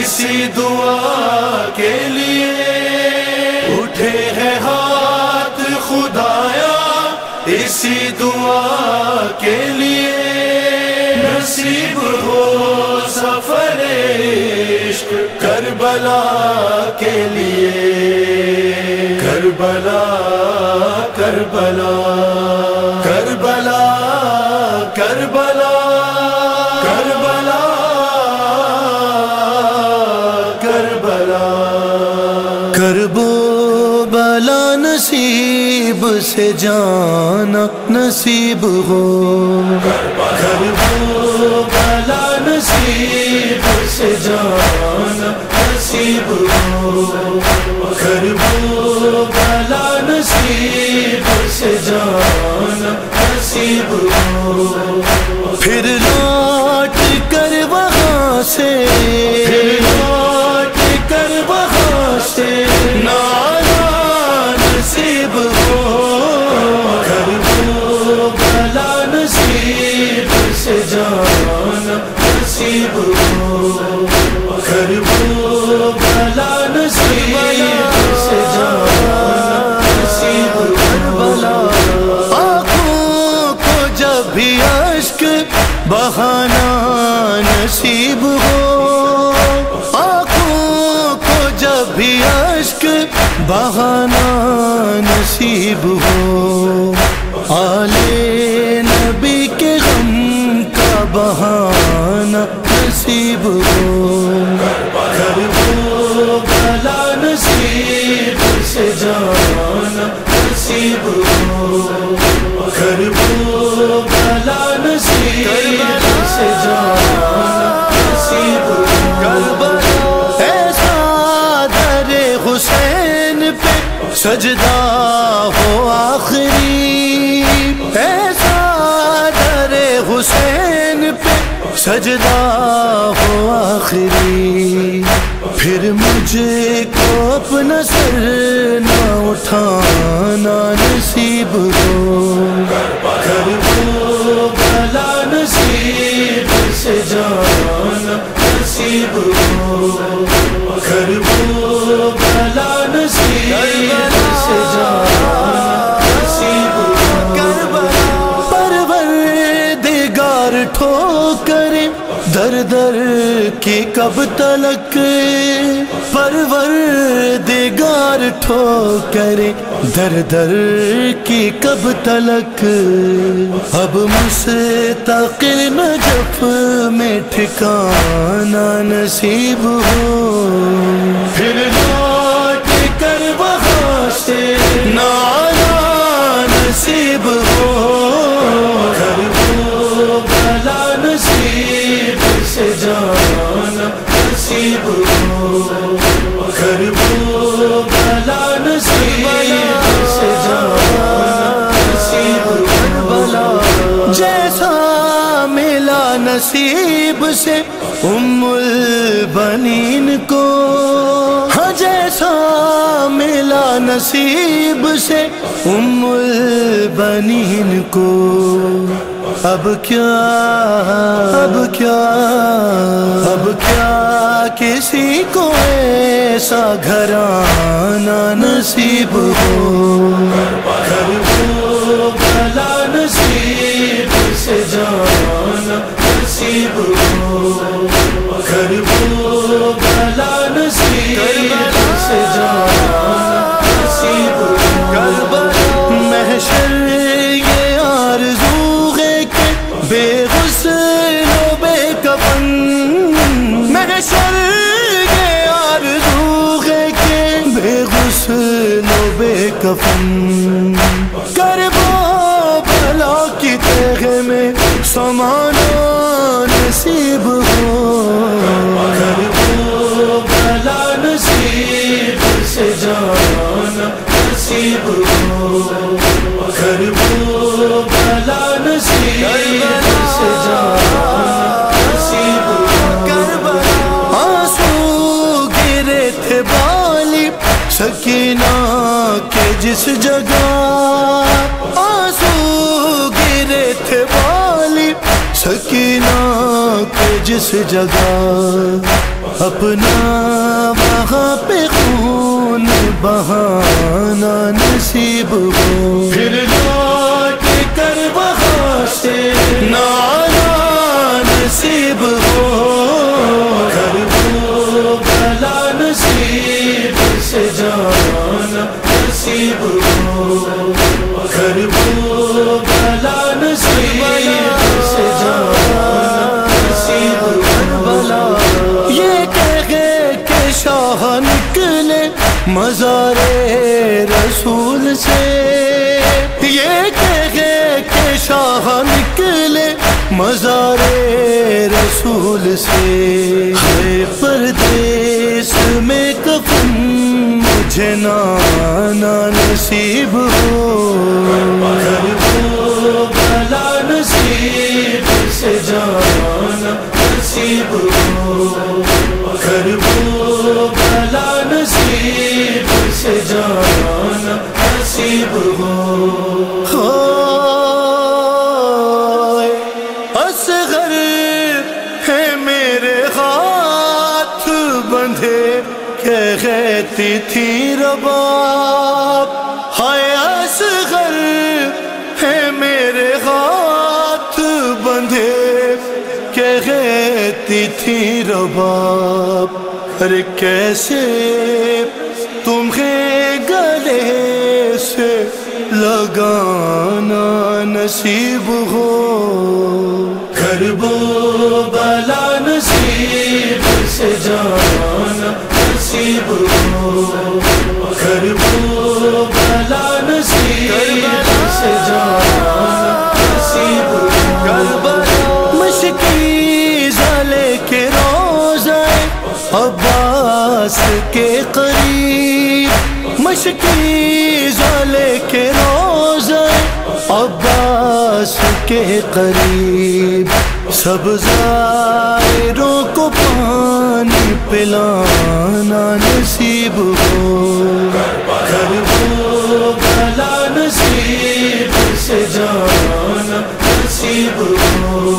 اسی دعا کے لیے اٹھے ہیں ہاتھ خدایا، اسی دعا کے لیے نصیب ہو سفر عشق کربلا کے لیے، کربلا کربلا کربلا کربلا کربلا کربلا کرب و بلا نصیب سے جانا نصیب ہو، کرب و بلا نصیب سے جانا نصیب ہو، کرب و بلا نصیب سے جانا نصیب ہو، پھر لوٹ کر وہاں سے، پھر لوٹ کر وہاں سے نانا نصیب ہو، کرب و بلا نصیب سے جانا نصیب ہو، کرب و بلا نصیب سے جانا نصیب ہو، آنکھوں کو جب بھی اشک بہانا نصیب ہو، آنکھوں کو جب بھی اشک بہانا نصیب ہو، آلے نبی کے غم کا بہانا نصیب ہو، کرب و بلا نصیب سے جانا نصیب ہو، کرب و بلا نصیب سے جانا نصیب ہو، ایسا در حسین پہ سجدہ ہو آخری، ایسا در حسین پہ سجدہ ہو آخری، پھر مجھے کو اپنا سر نہ اٹھانا نصیب ہو، کرب و بلا نصیب سے جانا نصیب ہو، کرب و بلا نصیب سے جانا نصیب ہو، پروردگار ٹھوکریں در در کی کب تلک، پروردگار ٹھوکریں در در کی کب تلک، اب مستقل نجف میں ٹھکانا نصیب ہو، پھر لوٹ کر وہاں سے نانا نصیب ہو، کرب و بلا نصیب سے جانا نصیب ہو، کرب و بلا نصیب سے جانا نصیب ہو، جیسا ملا نصیب سے ام البنین کو، ہاں جیسا ملا نصیب سے ام البنین کو، اب کیا اب کیا اب کیا کسی کو ایسا گھرانا نصیب ہو، کرب و بلا نصیب سے جانا نصیب ہو، کرب و بلا نصیب سے جانا نصیب ہو، محشر یہ آرزو ہے کہ بے غسل و بے کفن، محشر یہ آرزو ہے کہ بے غسل و بے کفن، کرب و بلا کی تہ میں سمانا نصیب ہو، کرب و بلا نصیب سے جانا نصیب ہو، کرب و بلا نصیب سے جانا نصیب ہو، آنسو گرے تھے بالی سکینہ کے جس جگہ، آنسو گرے تھے بالی سکینہ کے جس جگہ، اپنا وہاں پہ خون بہانا نصیب ہو، پھر لوٹ کر وہاں سے نہ آنا نصیب ہو، کربلا نصیب سے جانا نصیب ہو، کربلا نصیب سے جانا نصیب ہو۔ یہ کہے کہ شاہ نکلے مزار رسول سے، یہ کہے کہ شاہ نکلے مزار رسول سے، ہے پردیس میں کفن مجھے نانا نصیب ہو، کربلا نصیب سے جانا نصیب ہو، کربلا نصیب سے جانا نصیب ہو۔ اصغر ہے میرے ہاتھ بندھے کہتی تھی رباب، ہائے اصغر ہے میرے ہاتھ بندھے کہتی تھی رباب، ارے کیسے تمہیں گلے سے لگانا نصیب ہو، کربلا نصیب سے جانا نصیب ہو، کربلا نصیب سے جانا نصیب ہو۔ مشکی زلے کے روزے عباس کے قریب، مشکی زلے کے روزے عباس کے قریب، سب زائروں کو پانی پلانا نصیب ہو، کربلا نصیب سے جانا نصیب ہو،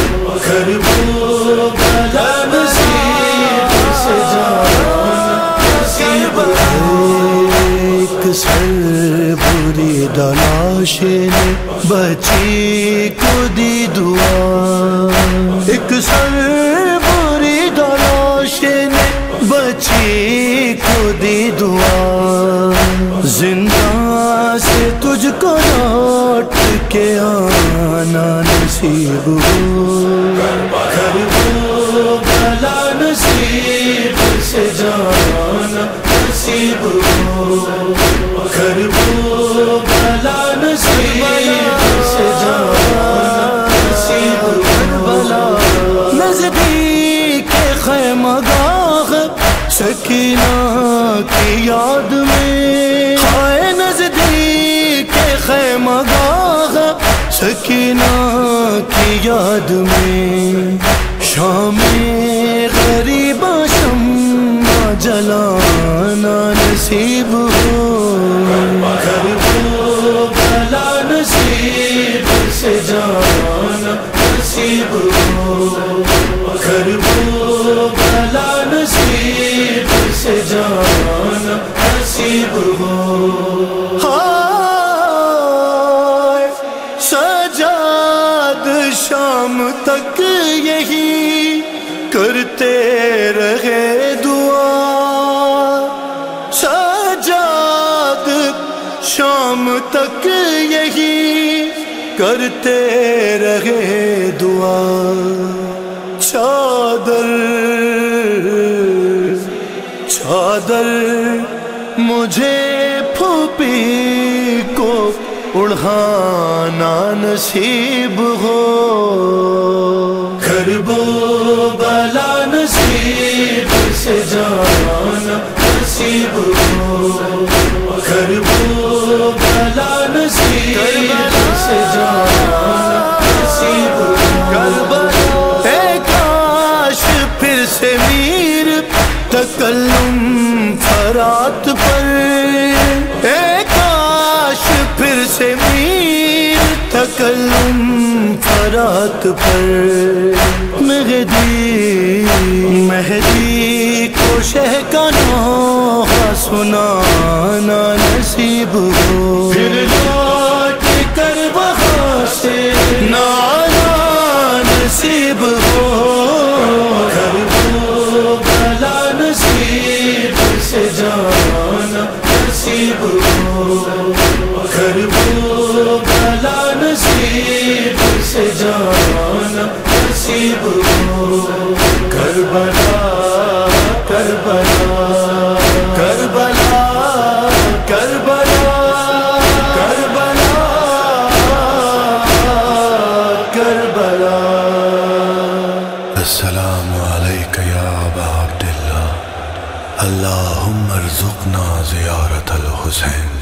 کربلا نصیب سے جانا نصیب ہو۔ ایک سر بری دلاش نے بچی کو دی دعا، ایک سر بری دلاش نے بچی کو دی دعا، زندہ سے تجھ کو لوٹ کے آنا نصیب ہو، کربلا نصیب سے جانا نصیب ہو، کربلا نصیب سے جانا نصیب ہو۔ نزدیک خیمہ گاہ سکینہ کی یاد میں، ہائے نزدیک خیمہ گاہ سکینہ کی یاد میں، شام غریبہ شمع جلانا نصیب ہو، کربلا نصیب سے جانا نصیب ہو، کربلا نصیب سے جانا نصیب ہو۔ سجاد شام تک یہی کرتے رہے دعا، سجاد شام تک یہی کرتے رہے دعا، چادر چادر مجھے پھوپھی کو اڑھانا نصیب ہو، کربلا نصیب سے جانا نصیب ہو، کربلا نصیب سے جانا نصیب ہو۔ اے کاش پھر سے میر تکلم فرات پر، اے کاش پھر سے میر تکلم فرات پر، مہدی مہدی شہ کا نوحہ سنانا نصیب ہو، پھر لوٹ کر وہاں سے نانا نصیب ہو، کربلا نصیب سے جانا نصیب ہو، کربلا نصیب سے جانا نصیب ہو، کربلا کربلا کربلا کربلا کربلا کربلا۔ السلام علیک یا ابا عبداللہ، اللہم ارزقنا زیارت الحسین۔